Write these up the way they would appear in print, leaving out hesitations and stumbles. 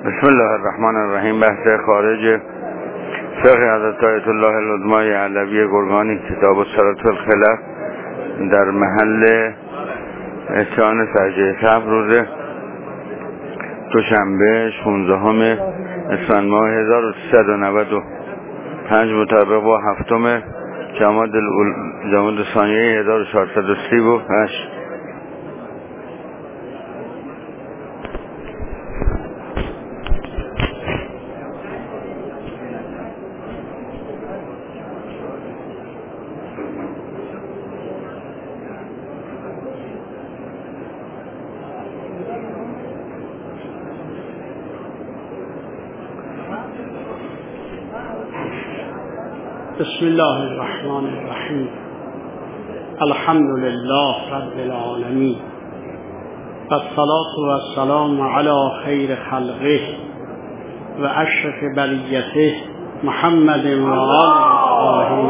بسم الله الرحمن الرحیم. بحث خارج فقه حضرت آیت الله العظمای علوی گرگانی، کتاب الصلاة والخلع، در محل اتیان سجده سهو روز دوشنبه 16 اسفند ماه 1395 مطابق با هفتم جماد ثانیه 1438. بسم الله الرحمن الرحیم. الحمد لله رب العالمین والصلاة والسلام علی خیر خلقه و اشرف بریته محمد و آله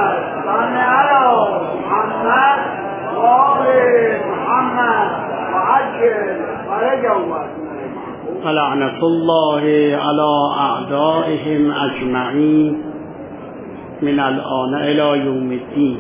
لعنة الله علی اعدائهم اجمعین من الان الی یوم الدین.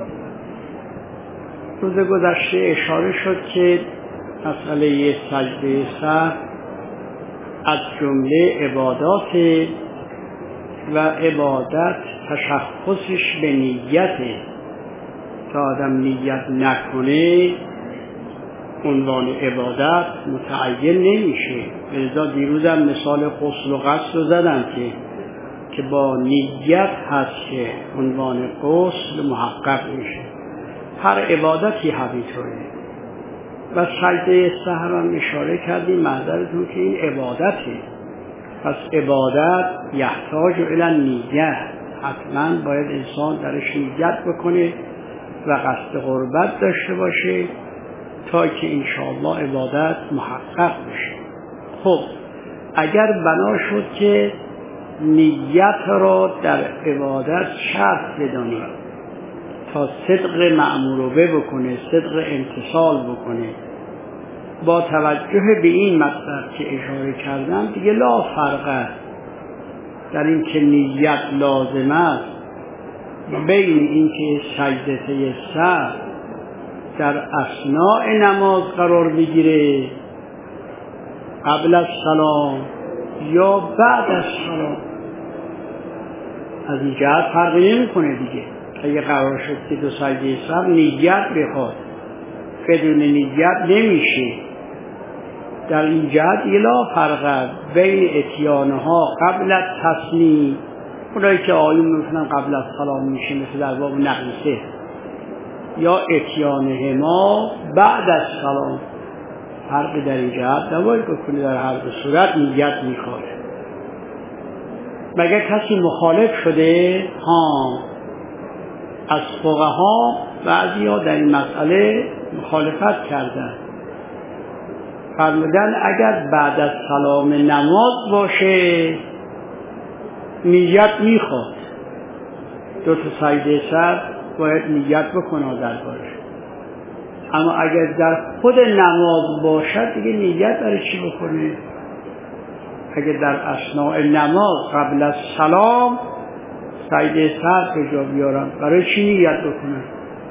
روز گذشته اشاره شد که مسئله سجده سهو از جمله عبادات و عبادت تشخصش به نیته. تا آدم نیت نکنه عنوان عبادت متعین نمیشه. لذا دیروزم مثال غسل و غسل رو زدن که با نیت هست که عنوان غسل محقق میشه. هر عبادتی همینطوره. و سجده سهو هم اشاره کردیم معذرتون که این عبادته. پس عبادت یحتاج الی نیت، حتما باید انسان درش نیت بکنه و قصد قربت داشته باشه تا که انشاءالله عبادت محقق بشه. خب اگر بنا شد که نیت را در عبادت شرط بدانیم تا صدق مأمور به بکنه، صدق امتثال بکنه، با توجه به این مطلب که اشاره کردم دیگه لا فرق در این که نیت لازم است بین این که سجده سهو در اثناء نماز قرار بگیره قبل از سلام یا بعد از سلام. از این جهت فرقی نمی‌کنه دیگه. اگه قرار شد که دو سجده سهو نیت بخواد، بدون نیت نمیشه. در این جهت لا فرق بین اتیانها قبل از تسلیم، اونایی که آیون می‌فهمن قبل از سلام میشه مثل در باب نقیسه، یا اتیانهما بعد از سلام. فرق در این جهت نباید بکنه. در هر دو صورت نیت میخواد. مگر کسی مخالف شده؟ از فقها بعضی ها در این مسئله مخالفت کردن، فرمودن اگر بعد از سلام نماز باشه نیت میخواد. دو تا سجده سهو باید نیت بکنه دربارش. اما اگر در خود نماز باشد دیگه نیت برای چی بکنه؟ اگر در اثناء نماز قبل از سلام سجده سهو به جا بیارم برای چی نیت بکنم؟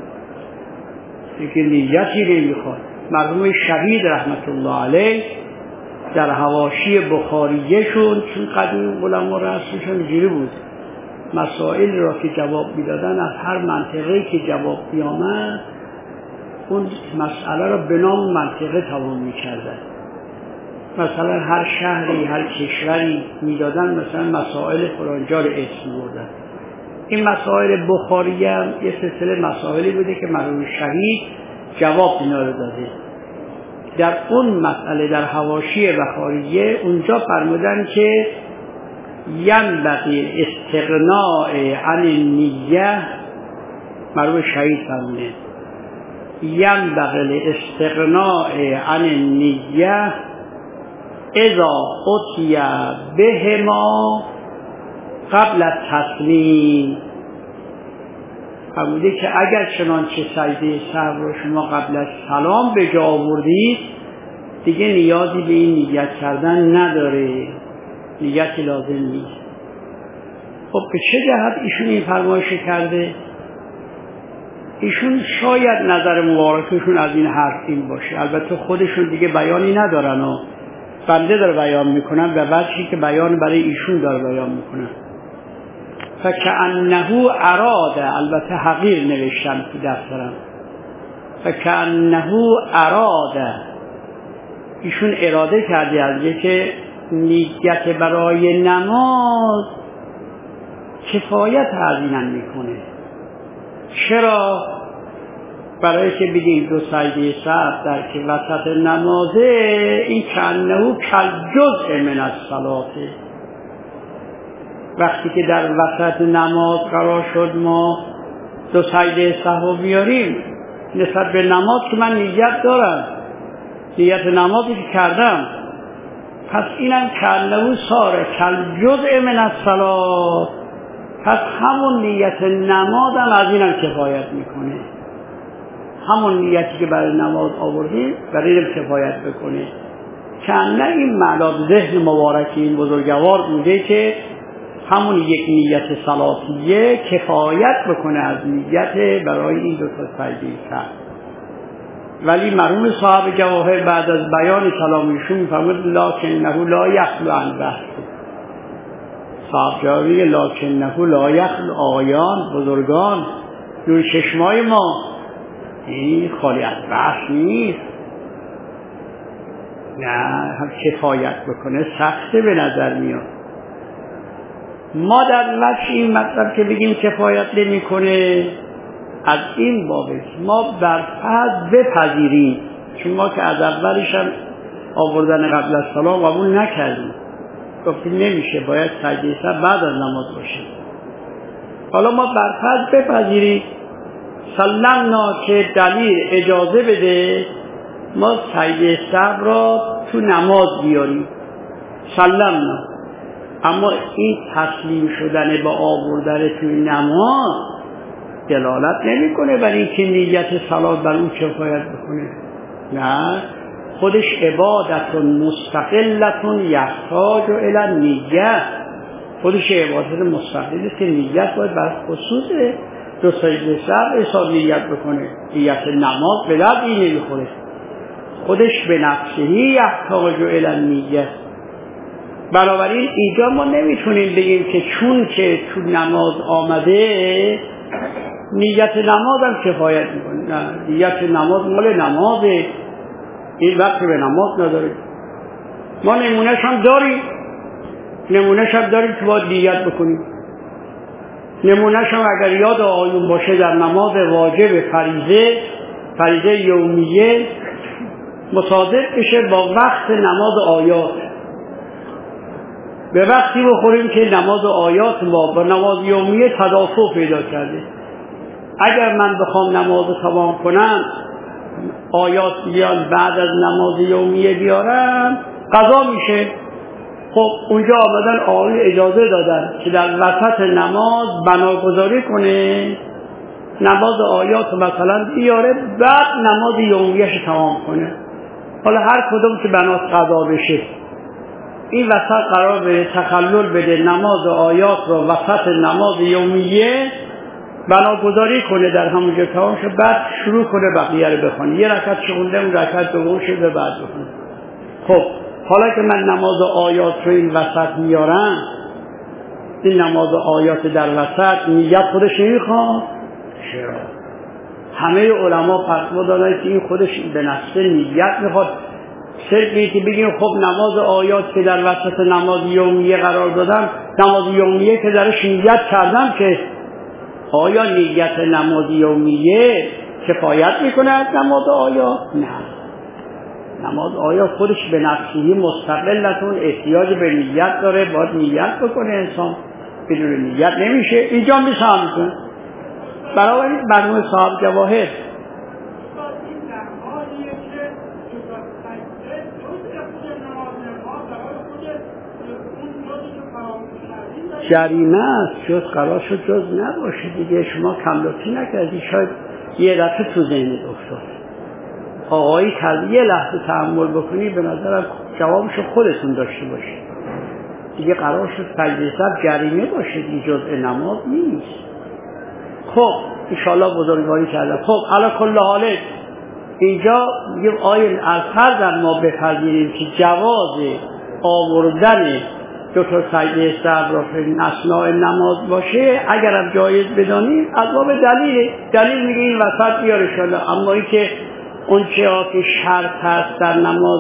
دیگه نیتی نمیخواد. مرحوم شهید رحمت الله علیه در حواشی بخاریشون، چون قدیم علما رسمشون اینجوری بود، مسائل را که جواب میدادن از هر منطقه‌ای که جواب بیامد اون مسئله را به نام منطقه تمام می‌کردن. مثلا هر شهری، هر کشوری میدادن مثلا مسائل فلانجا رو اسم بردن. این مسائل بخاری هم یه سلسله مسائلی بوده که مرحوم شهید جواب اینا رو داده. در اون مسئله در حواشی بخاریه اونجا فرمودن که ینبغی استغناء عن النیه، مرحوم شهید فرموده ینبغی استغناء عن النیه اذا اتی بهما قبل التسلیم. فرموده که اگر چنانچه سجده سهو رو شما قبل از سلام به جا آوردید دیگه نیازی به این نیت کردن نداره، نیتی لازم نیست. خب به چه جهت ایشون این فرمایش کرده؟ ایشون شاید نظر مبارکشون از این حرف این باشه، البته خودشون دیگه بیانی ندارن و بنده داره بیان میکنن و وجهی که بیان برای ایشون داره بیان میکنن. فکأنه اراده، البته حقیر نوشتم تو دفترم، فکأنه اراده، ایشون اراده کرده از که نیت برای نماز کفایت از اینم میکنه. چرا؟ برای که بگیم دو سجده سهو در که وسط نمازه، این کأنه کالجزء من الصلاة، وقتی که در وسط نماز قرار شد ما دو سجده سهو بیاریم نسبت به نماز که من نیت دارم، نیت نمازی که کردم، پس اینم کأنه صار کالجزء من الصلاة، پس همون نیت نمازم از اینم کفایت میکنه، همون نیتی که برای نماز آوردیم برای اینم کفایت بکنه. کأنه این معنا ذهن مبارک این بزرگوار بوده که همون یک نیت صلاتیه کفایت بکنه از نیت برای این دو تا سجده سهو. ولی مرحوم صاحب جواهر بعد از بیان کلامشون میفرمود لکنه لا یخلو عن بحث، صاحب جواهر لکنه لا یخلو، آقایان بزرگان نور چشمای ما، این خالی از بحث نیست، نه هم کفایت بکنه سخته به نظر میاد. ما در وجه این مطلب که بگیم کفایت نمی کنه از این بابه ما برفرض بپذیریم، چون ما که از اولش هم آوردن قبل از سلام قبول نکردیم، گفتیم نمیشه، باید سجده سهو بعد از نماز باشه. حالا ما برفرض بپذیریم سلمنا که دلیل اجازه بده ما سجده سهو را تو نماز بیاریم، سلمنا، اما این تسلیم شدن با آوردن توی نماز دلالت نمی کنه برای اینکه نیت صلات بر اون کفایت بکنه، نه، خودش عبادت مستقلتون یحتاج الی النیت، خودش عبادت مستقله که نیت باید بر خصوص دو سجده سهو حساب نیت بکنه، نیت نماز به درد این نمیخوره، خودش به نفسهی یحتاج الی النیت. بنابراین اینجا ما نمیتونیم بگیم که چون که تو نماز آمده نیت نماز هم کفایت میکنه، نه، نیت نماز مال نمازه، این وقت به نماز نداره. ما نمونهش هم داریم که باید نیت بکنیم. نمونهش هم اگر یاد آیون باشه در نماز واجب فریضه یومیه مصادف بشه با وقت نماز آیات، به وقتی بخوریم که نماز آیات ما با نماز یومیه تدافع پیدا کرده. اگر من بخوام نماز تمام کنم آیات بیان بعد از نماز یومیه بیارم قضا میشه. خب اونجا آمدن آقای اجازه دادن که در وسط نماز بناگذاری کنه، نماز آیات مثلا بیاره بعد نماز یومیهش تمام کنه. حالا هر کدوم که بناس قضا بشه این وسط قرار به تخلل بده نماز آیات رو وسط نماز یومیه بناگذاری کنه در همونجا تمام شه، بعد شروع کنه بقیه رو بخونه، یه رکعت شونده اون رکعت دوم شده بعد بخونه. خب حالا که من نماز آیات رو این وسط میارم، این نماز آیات در وسط نیت خودش نمیخواد، چرا؟ همه علما فتوا دادن که این خودش به نفس نیت میخواد. صرفی که بگیم خب نماز آیات که در وسط نماز یومیه قرار دادم، نماز یومیه که درش نیت کردم، که آیا نیت نماز یومیه کفایت میکنه از نماز آیات؟ نه، نماز آیات خودش به نفسی مستقلتون احتیاج به نیت داره، باید نیت بکنه، انسان بدون نیت نمیشه. اینجا میسهم میکنه. برای مرحوم صاحب جواهر جریمه است، جز قرار شد جز نباشه دیگه. شما کم لطفی نکردی، شاید یه دفعه تو ذهنت افتاد. آقایی کرد یه لحظه تحمل بکنی به نظرم جوابشو خودتون داشته باشید. دیگه قرار شد سجده سهو جریمه باشه، دیگه جزء نماز نیست. خب انشاءالله بزرگواری کردم. خب علی کل حال اینجا میگه آیه الفرض ما بپذیریم که جواز آوردن دو تا سجده سهو را في اثناء نماز باشه، اگرم جایز بدانیم از باب دلیل میگه این وسط بیاره شده. اما این که اون چه که شرط هست در نماز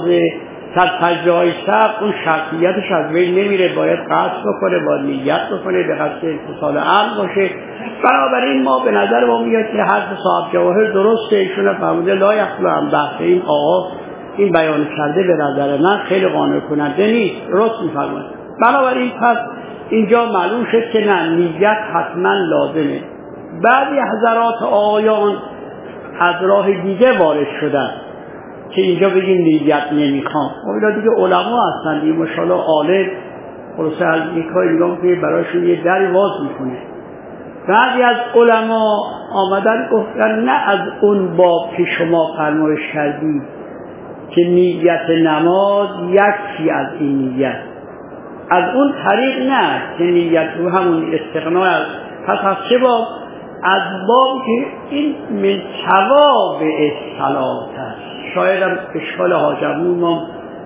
سجده های سهو، اون شرطیتش از بین نمیره، باید قصد بکنه، باید نیت بکنه، به قصد اتصال عقل باشه. بنابراین ما به نظر ما میاد که حرف صاحب جواهر درسته، ایشون فرموده لا یخلو عن بحث. این آقا این بیان کرده به نظر من خیلی قانع کننده نیست، درست میفرماید. بنابراین پس اینجا معلوم شد که نه، نیت حتما لازمه. بعضی حضرات آیان از راه دیگه وارد شدن که اینجا بگیم نیت نمیخوام. اینا دیگه علما هستن دیگه، ماشاءالله عالم، خلاصه از یک کاری نگاه که برایشون یه دری باز میکنه. بعضی از علما آمدن گفتن نه از اون باب که شما فرمایش کردید که نیت نماز یکی از این نیت، از اون طریق نه که نیت رو همون استغنا از پس از چه باب؟ از باب که این من ثواب الصلات است. شاید هم اشکال حاجمون ما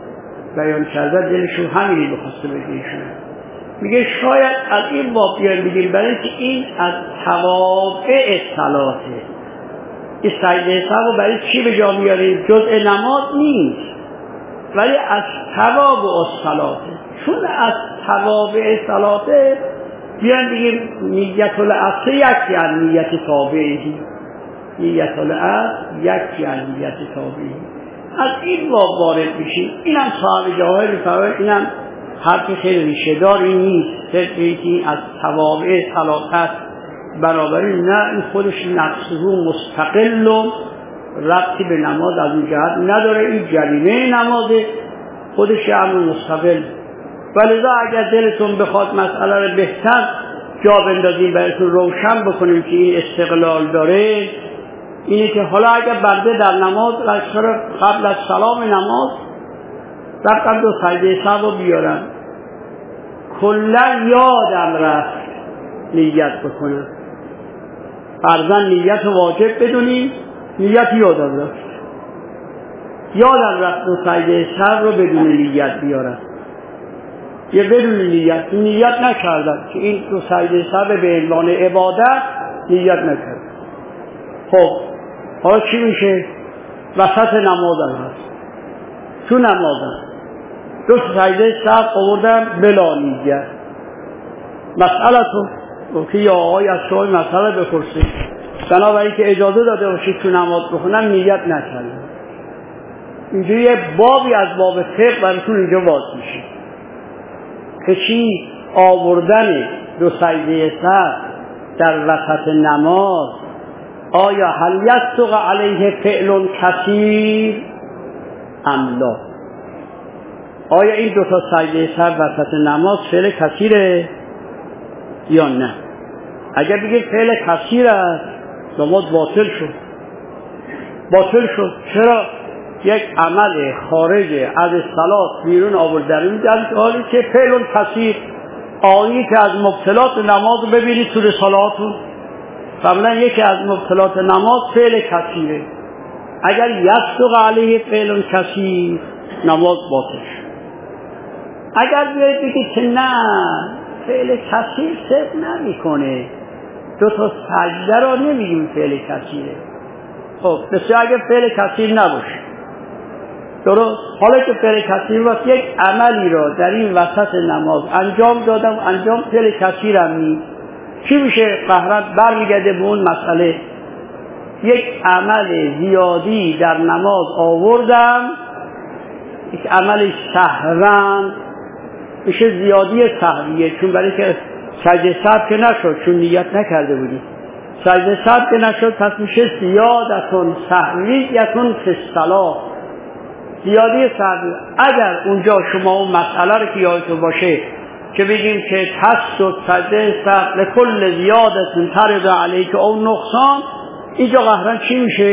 بیان کرده دلشون همینی بخواسته بگیشون. میگه شاید از این باب بیان بگیم برای که این از ثواب الصلاته. این سجده سهو برای چی به جا میاریم؟ جزء نماز نیست ولی از ثواب الصلاته. چون از ثواب الصلاته بیان بگیم نیت الاصل یکی از نیت تابعی، نیت الاصل یکی از نیت تابعی. از این باب وارد میشیم. اینم صاحب جواهر میفرماید اینم حرف خیلی ریشه دار این نیست، صرف این از ثواب صلات. بنابراین نه، این خودش نفسه مستقل و ربطی به نماز از اون جهت نداره، این جریمه نمازه، خودش امر مستقل. ولذا اگر دلتون بخواد مسئله رو بهتر جا بندازیم، براتون روشن بکنیم که این استقلال داره، اینه که حالا اگر بنده در نماز قبل از سلام نماز رفتم دو سجده سهو بیارم، کلا یادم رفت نیت بکنم، فرضاً نیت واجب بدونیم، نیت یادم رفت دو سجده سهو رو بدون نیت بیارم، یه بدون نیت نکردم که این دو سجده سهو به عنوان عبادت نیت نکردم. خب حالا چی میشه؟ وسط نمازم هست، تو نمازم دو سجده سهو آوردم بلا نیت. مسئله که یا آقای از شما مسئله بپرسید، بنابراین که اجازه داده باشید تو نماز بخونم، نیت نکردم. اینجا یه بابی از باب فقه براتون اینجا باز میشه که چی؟ آوردن دو سجده سهو در وسط نماز آیا هل یصدق علیه فعل کثیر ام لا؟ آیا این دو تا سجده سهو وسط نماز فعل کثیره یا نه؟ اگر بگید فعل کثیر است، نماز باطل شد. چرا؟ یک عمل خارج از صلات بیرون آوردن در حالی که فعل کثیر، آیی که از مبطلات نماز ببینید تو رسالاتون، قبلا یکی از مبطلات نماز فعل کثیره. اگر یصدق علیه فعل کثیر، نماز باطل شد. اگر بگید که نه، فعل کثیر صدق نمیکنه، دو تا سجده را نمیگیم فعل کثیره. خب بسیار اگر فعل کثیر نباشه، درست؟ حالا که فعل کثیر وقت یک عملی را در این وسط نماز انجام دادم، انجام فعل کثیرم نیست، چی میشه؟ قهرت برمیگرده به اون مسئله، یک عمل زیادی در نماز آوردم، یک عمل سهوا، میشه زیادی سهویه، چون برای که سجده سهو که نشد، چون نیت نکرده بودی، سجده سهو که نشد، پس میشه زیادتون سهویتون فی الصلاة، زیادی سهوی. اگر اونجا شما اون مسئله رو که یادتون باشه که بگیم که تسجد سجده سهو لکل زیادتون ترد علیک او نقصان، اینجا قهرن چی میشه؟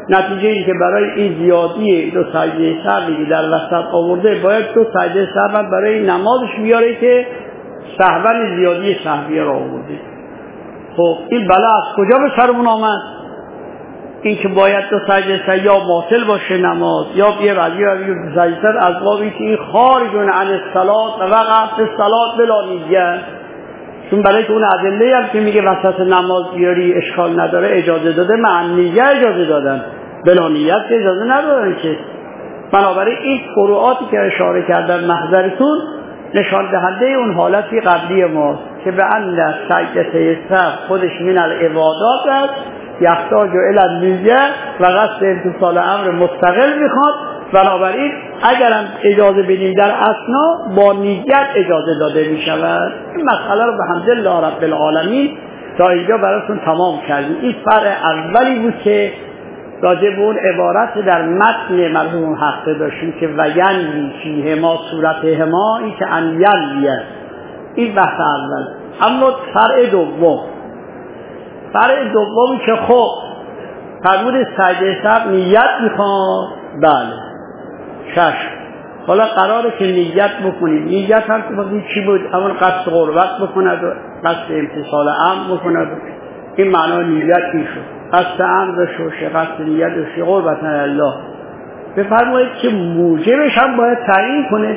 نتیجه این که برای این زیادی دو سجده سهوی که در وسط آورده باید دو سجده سهو برای نمازش بیاره که سهوا زیادی سهوی را آورده. خب این بلا از کجا به سرمون آمد؟ این که باید دو سجده سهو یا باطل باشه نماز یا یه وجیه سجده سهو از بابی که این خارجون عن الصلاة و وقت الصلاة بلا نیت، چون برای که اون ادله هم که میگه وسط نماز بیاری اشکال نداره اجازه داده، مع نیت اجازه دادن، بلا نیت اجازه ندادن که. بنابراین این فروعاتی که اشاره کردن محضرتون نشان دهنده اون حالتی قبلی ماست که به ان سجده سهو خودش من العبادات است، یحتاج الی النیه و قصد امتثال امر مستقل میخواد. بنابراین اگرم اجازه بدیم در اثنا با نیت اجازه داده میشود. این مسئله رو به حمدالله رب العالمین تا اینجا براتون تمام کردیم. این فرع اولی بود که راجع به اون عبارت در متن مرحوم حق داشتیم که وینی فیه ما صورته ما، این که انیلیه، این بحث اول. اما فرع دومی که خب فرمود سجده سهو نیت میخواد، بله شش، حالا قراره که نیت بکنید. نیت هم که بگید چی بود؟ اول قصد قربت بکند و قصد امتثال امر بکند، این معنی نیت میشد. قصد امر شوشه، قصد نیت شوشه، قربت الله. بفرمایید که موجبش هم باید تعیین کنه.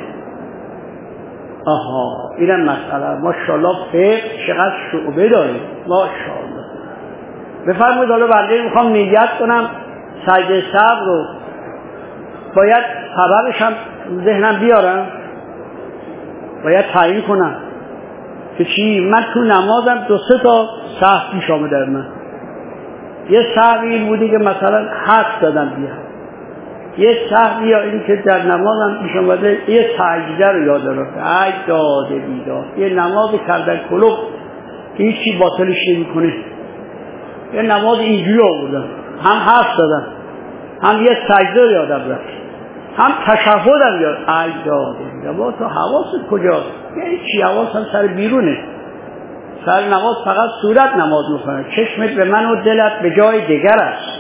آها اینم مسئله. ماشاءالله فقه چقدر شعبه داره، ماشاءالله. بفرمایید حالا بنده میخوام نیت کنم سجده سهو رو، باید سببش هم ذهنم بیارم، باید تعیین کنم که چی؟ من تو نمازم دو سه تا سهو پیش آمده من. یه سهوی این بودی که مثلا حد دادم بیام، یه سهوی یا این که در نمازم پیش آمده یه سجده رو یاد رفته، ای داده بیداد، یه نماز کردن کلوب که هیچی باطلش نمی کنه، یه نماز اینجوری آوردم، هم حد دادم، هم یه سجده رو یادم رفت، هم تشهدم یاد. ای داده بیداد، با تو حواست کجاست؟ یعنی چی حواست؟ هم سر بیرونه. سر نماز فقط صورت نماز میکنه، چشمت به من و دلت به جای دیگر است.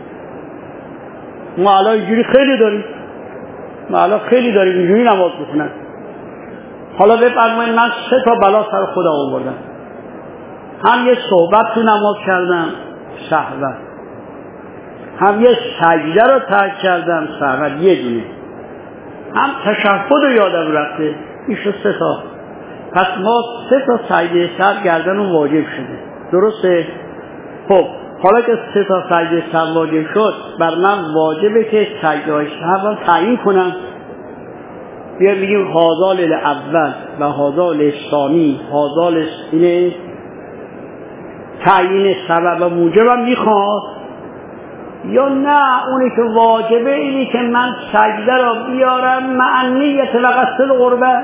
ما الان اینجوری خیلی داریم اینجوری نماز میکنن. حالا بفرمایید من سه تا بلا سر خودم آوردم، هم یه صحبت تو نماز کردم سهوا، هم یه سجده رو ترک کردم سهوا یه دونه، هم تشهد رو یادم رفته، این شد سه تا. پس ما سه تا سجده سهو گردن واجب شده، درسته؟ خب حالا که سه تا سجده سهو واجب شد، بر من واجبه که سجده سهو رو تعیین کنم. بیا میگیم هذا للاول و هذا للثانی، هذا اینه تعیین سبب و موجبم میخواد، یا نه اونی که واجبه اینی که من سجده رو بیارم مع نیت و قصد القربه.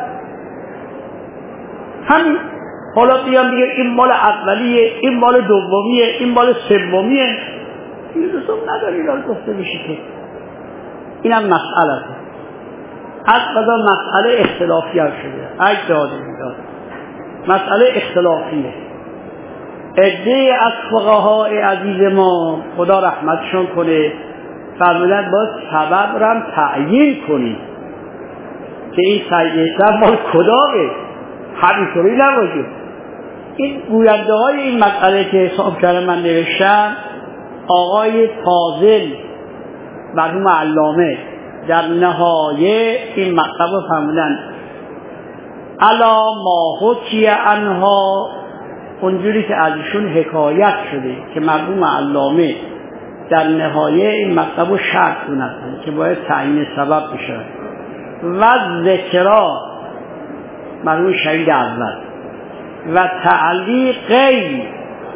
همین. حالا بیام دیگه این مال اولیه، این مال دومیه، این مال سومیه، این لزوم نداره اینا رو گفته بشه که. اینم مسئله است. از قضا مسئله اختلافی هم شده. ای داده بیداد، مسئله اختلافیه. عده از فقهای عزیز ما خدا رحمتشون کنه فرمودن باید سبب رو هم تعیین کنیم که این سجده سهو مال کدامه، همینطوری نباشه. این گوینده های این مسئله که حساب کردم من نوشتم، آقای فاضل مرحوم علامه در نهایه این مطلب فرمودن الا ما حکی عنها، اونجوری که ازشون حکایت شده که مرحوم علامه در نهایه این مطلب رو شرط دونستن که باید تعیین سبب بشه. و ذکرا مرحوم شهید اول و تعلیقی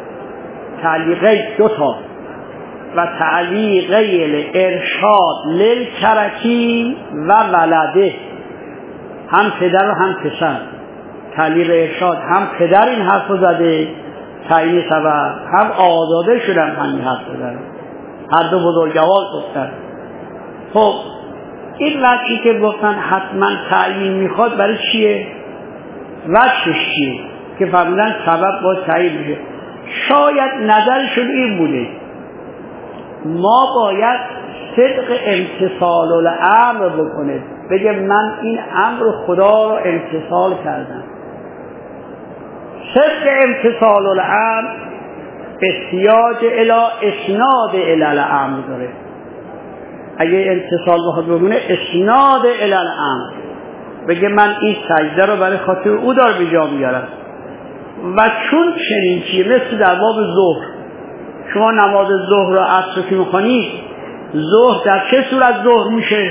دوتا و تعلیقی ارشاد للکرکی و ولده، هم پدر و هم پسر. تعلیق ارشاد هم پدر این حرف رو زده تعیین سبب، هم آزاده شدن همین حرف رو زده، هر دو بزرگوار گفتن. خب این وجهی که گفتن حتما تعیین میخواد برای چیه؟ وجهش چیه؟ که فرمودن سبب باید تعیین بشه. شاید نظرشون این بوده ما باید صدق امتثال الامر بکنه، بگه من این امر خدا رو امتثال کردم. صدق امتثال الامر احتیاج الی اسناد الی الامر داره. اگه امتثال بخواد بگونه اسناد الی الامر، بگه من این سجده رو برای خاطر او دار به جا میارم. و چون چنین چیه، مثل در باب ظهر، شما نماز ظهر را عصر که میخوانید، ظهر در چه صورت ظهر میشه؟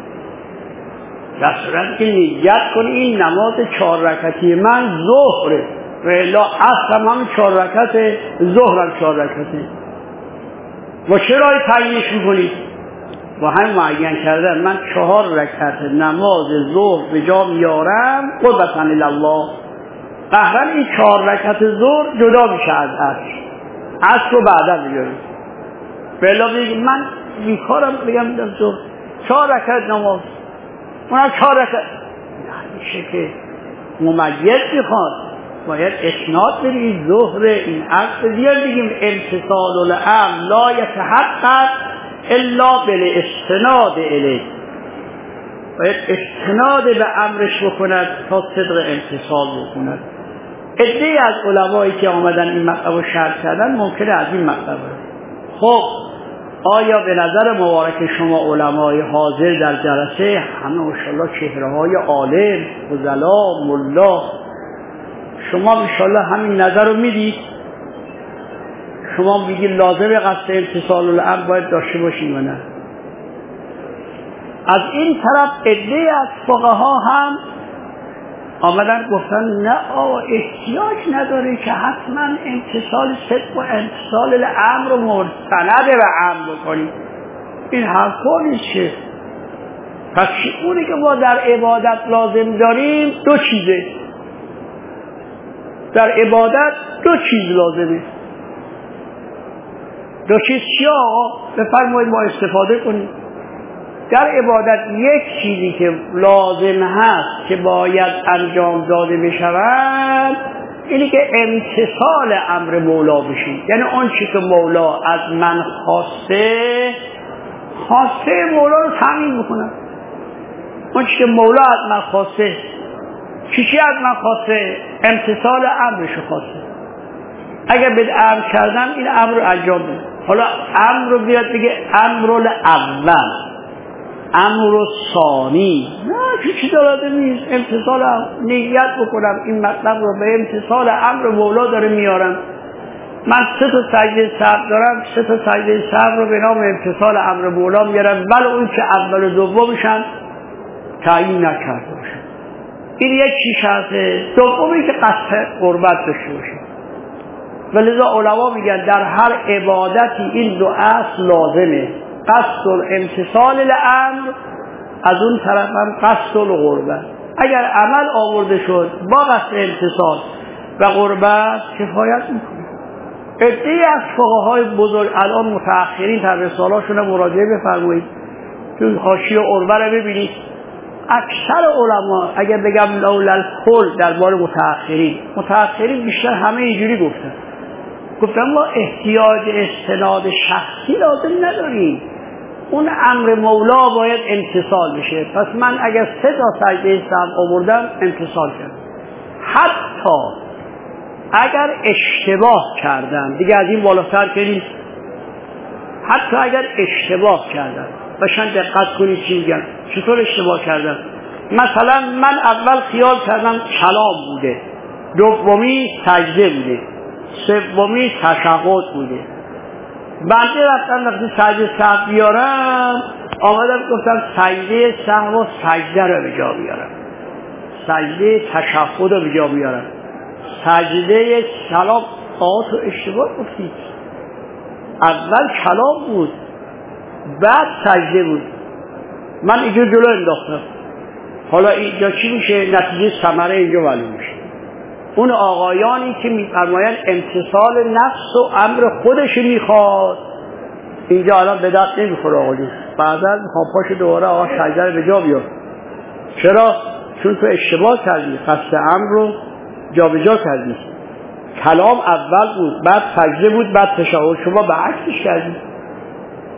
در صورت که نیت کنی این نماز 4 رکعتی من ظهره، و الا عصر هم 4 رکعته، ظهر هم 4 رکعته. و چه رای تعیینش میکنید؟ با هم معین کردن من 4 رکعت نماز ظهر به جا میارم قربتا الله. قهرن این 4 رکعت ظهر جدا میشه از عصر رو بعدا میگیرم. بلا بگیم من بیکارم، بگم در ظهر 4 رکعت نماز، اونم 4 رکعت نمیشه که ممیز میخواد، باید اسناد بریم ظهر این عصر دیگر بگیم امتثال الامر لا یتحقق الا بالاستناد الیه، باید استناد به امرش بکند تا صدق امتثال بکند. عده‌ای از علمایی که آمدن این مطلب رو شرح کردن ممکنه از این مطلب. خب آیا به نظر مبارک شما علمای حاضر در جلسه همه ماشاءالله چهره‌های عالم، فضلا، ملا، شما ماشاءالله همین نظر رو میدید؟ شما میگید لازمه قصد امتثال الامر باید داشته باشیم و نه؟ از این طرف عده‌ای از فقها هم آمدن گفتن نه احتیاج نداره که حتما امتثال صدق و امتثال الامر رو مستند به امر بکنیم. این حرفا نیست. پس اونی که ما در عبادت لازم داریم 2 چیزه. در عبادت 2 چیز لازمه. 2 چیز چیه آقا؟ بفرمایید ما استفاده کنیم. در عبادت یک چیزی که لازم هست که باید انجام داده بشود اینی که امتثال امر مولا بشید. یعنی اون چی که مولا از من خواسته مولا رو تامین بکنم. اون چی که مولا از من خواسته، چی از من خواسته؟ امتثال امرش خواسته. اگر به امر کردم این امر رو انجام بدم. حالا امر رو بیاد بگه امر الاول، امر ثانی، نه چیزی داره نیست. امتثال نیت بکنم این مطلب رو به امتثال امر مولا داره میارم. من 3 تا سجده سهو دارم، 3 تا سجده سهو رو به نام امتثال امر مولا میارم، ولی اون که اول و دومشن تعیین نکرده باشم. این یک چیز هسته. دومی که قصد قربت داشته باشم. ولذا علما میگن در هر عبادتی این 2 اصل لازمه، قصد الامتثال الامر، از اون طرف هم قصد القربت. اگر عمل آورده شد با قصد امتثال و قربت کفایت میکنه. عده‌ای از فقهای بزرگ الان متأخرین در رساله‌شون مراجعه بفرمایید، تو حاشیه عربه رو ببینید. اکثر علما اگر بگم لولا الکل درباره متأخرین بیشتر همه اینجوری گفتن ما احتیاج استناد شخصی لازم نداریم، اون امر مولا باید امتثال بشه. پس من اگر 3 تا سجده سهو آوردم امتثال کردم. حتی اگر اشتباه کردم، دیگه از این بالاتر که نیست، حتی اگر اشتباه کردم، باشن دقت کنید چی میگم. چطور اشتباه کردم؟ مثلا من اول خیال کردم کلام بوده، دومی سجده بوده، سومی تشهد بوده. بعد رفتم وقتی سجده سهو بیارم آمدم گفتم سجده سهو و سجده رو به جا بیارم، سجده تشهد رو به جا بیارم، سجده سلام. تو اشتباه گفتید، اول کلام بود بعد سجده بود. من اینجا جلو انداختم. حالا اینجا چی میشه؟ نتیجه ثمره اینجا معلوم میشه. اون آقایانی که میفرمایند امتثال نفس و امر خودش میخواد، اینجا الان به دست نمیخوره آقایون. بعدا میخوام پاش دوباره آقا سجده رو به جا بیار. چرا؟ چون تو اشتباه کردی، قصد امر رو جا به جا کردی. کلام اول بود بعد سجده بود بعد تشهد، شما به عکسش کردی.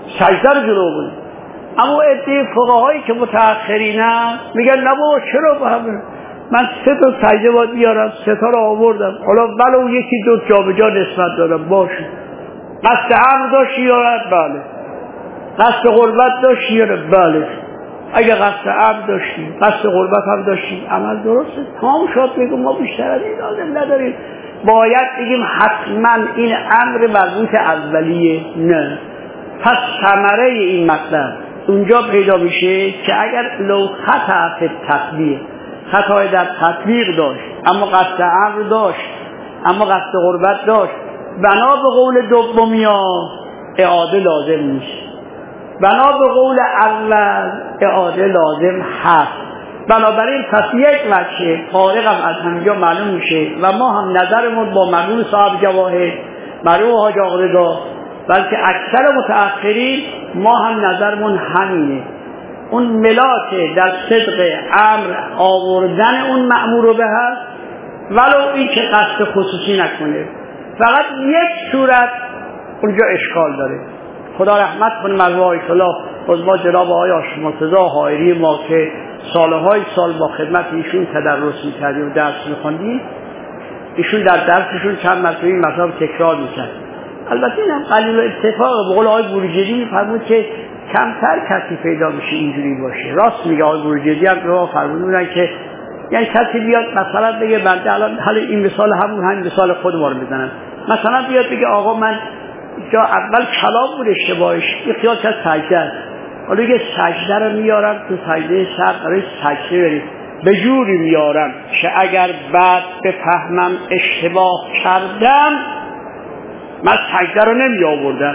سجده رو جلو بود. اما عده فقهایی که متأخرینن میگن نه بابا چرا با هم من 3 تا سجده باید بیارم، 3 تا رو آوردم، حالا ولو یکی 2 جابجا نسبت دادم باشه. قصد امر داشتی یا بله، قصد قربت داشتی یا بله. اگه قصد امر داشتی، قصد قربت هم داشتی، عمل درسته، تمام شد. بگم ما بیشتر از این لازم نداریم. باید بگیم حتما این امر مربوط اولیه نه. پس ثمره این مطلب اونجا پیدا میشه که اگر لو خطا فی التطبیق، خطای در تطبیق داشت اما قصد امر داشت، اما قصد قربت داشت، بنا به قول دومیا اعاده لازم نیست، بنا به قول اول اعاده لازم هست. بنابراین پس یک وجه فارغ هم از همینجا معلوم میشه و ما هم نظرمون با مرحوم صاحب جواهر، مرحوم حاج آقا، بلکه اکثر متأخرین ما هم نظرمون همینه. اون ملاک در صدق امر آوردن اون مأمور به هست، ولو این که قصد خصوصی نکنه. فقط یک صورت اونجا اشکال داره. خدا رحمت کنه مرحوم آیت الله عظما جناب آقای هاشم مرتضی حائری ما که سالهای سال با خدمت ایشون تدرس می‌کردیم و درس می‌خوندیم. ایشون در درسشون چند مرتبه این مطلب تکرار می‌کرد. البته اینم قلیل اتفاق. به قول آقای بروجردی می‌فرمود که کمتر کسی پیدا میشه اینجوری باشه. راست میگه آقای بروجردی هم رو فرمودن که یعنی کسی بیاد مثلا بگه بنده الان حالا این مثال همین مثال خود ما رو بزنم، مثلا بیاد بگه آقا من جا اول کلام بود اشتباهش یه خیال که سجده است، حالا یه سجده رو میارم تو سجده سر برای سجده بریم به جوری میارم که اگر بعد بفهمم اشتباه کردم من سجده رو نمی آوردم.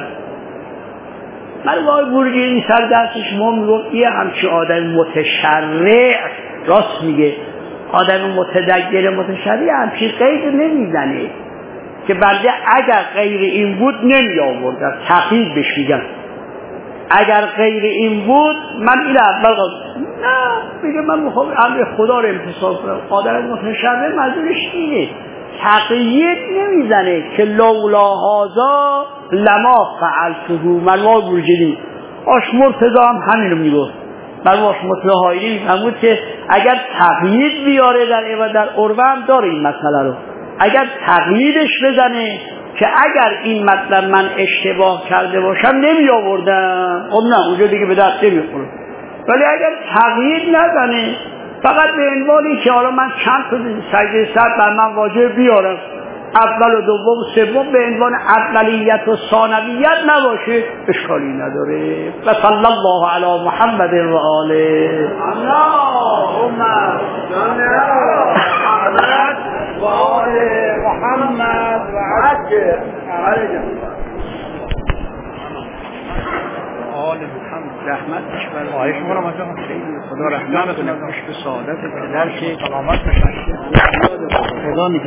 من وای بورگی این سر دستش ما میگفت یه همچه آدم متشرع، راست میگه، آدم متدگر متشرع همچی قید نمیزنه که بنده اگر غیر این بود نمی آوردم. تقیید بهش میگم اگر غیر این بود من این اول نه میگه من میخوام امر خدا رو امتصال کنم. آدم متشرع منظورش اینه، تقیید نمیزنه که لولا هذا لما فعلته. مرحوم بروجردی آش مرتضی هم همین رو میگفت. مرحوم آش مرتضی حائری میفرمود که اگر تقیید بیاره در عربه هم داره این مسئله رو، اگر تقییدش بزنه که اگر این مطلب من اشتباه کرده باشم نمی آوردم، خب نه اونجا دیگه به دست نمی خوره. ولی اگر تقیید نزنه فقط به عنوانی که حالا من چند تا سجده سر بر من واجب بیارم، اول و دوم و سوم به عنوان اولیت و ثانویت نباشه اشکالی نداره. و صلی الله علی محمد و آله. اللهم صل علی محمد و آل محمد و عجل آل محمد رحمتش بر آیه شما رو خدا رحمت کنه به سعادت پدر که سلامت بشه. خدا